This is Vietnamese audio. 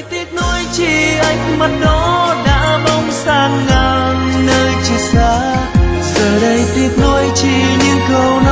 tiếc nuối chi ánh mắt đó đã bóng sang ngang nơi chia xa. Giờ đây tiếc nuối chi những câu